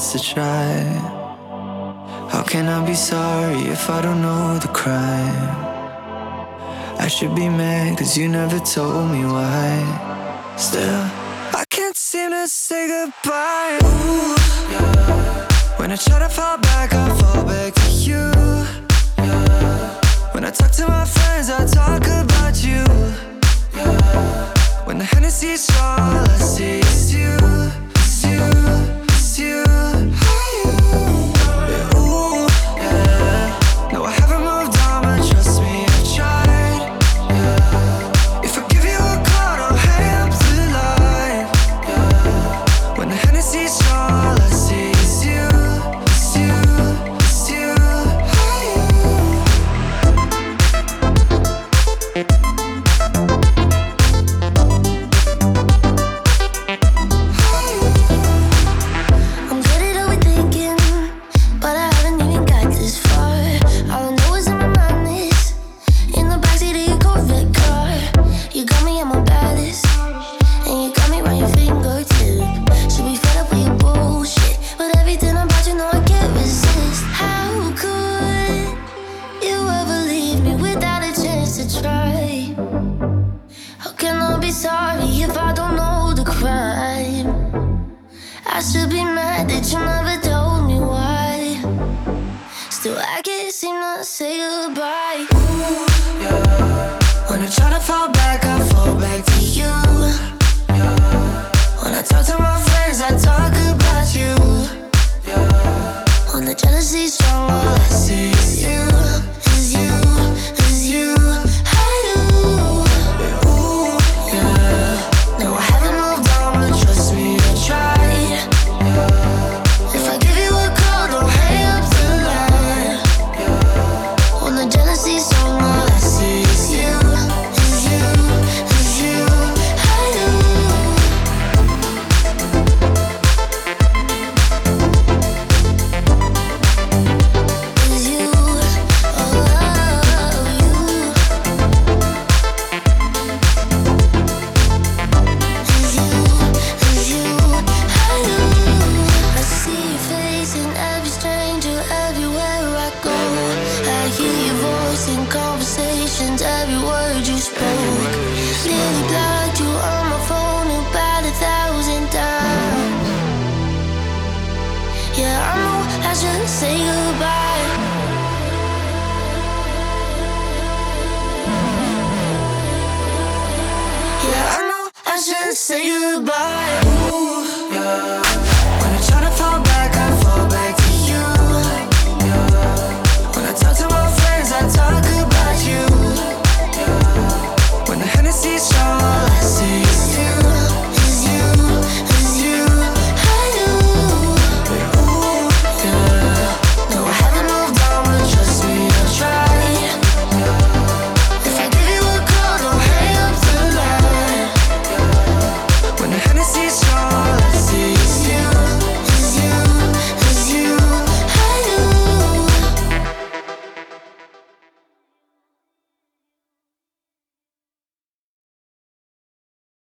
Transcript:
chance to try. How can I be sorry if I don't know the crime? I should be mad cause you never told me why. Still, I can't seem to say goodbye. Ooh, yeah. When I try to fall back, I fall back to you. Yeah. When I talk to my friends, I talk about you. Yeah. When the Hennessy's strong, all I see is you. It's you, it's you. Yeah, ooh, yeah. No, I haven't moved on, but trust me, I've tried. Yeah. If I give you a call, don't hang up the line. Yeah. When the Hennessy's strong, all I see is you. It's you, it's you. I should be mad that you never told me why. Still, I can't seem to say goodbye. Ooh, yeah. When I try to fall back, I fall back to you. Yeah. When I talk to my friends, I talk about you. Yeah. When the jealousy's strong, all I see is you, is you, is you. Everywhere I go, I hear your voice in conversations.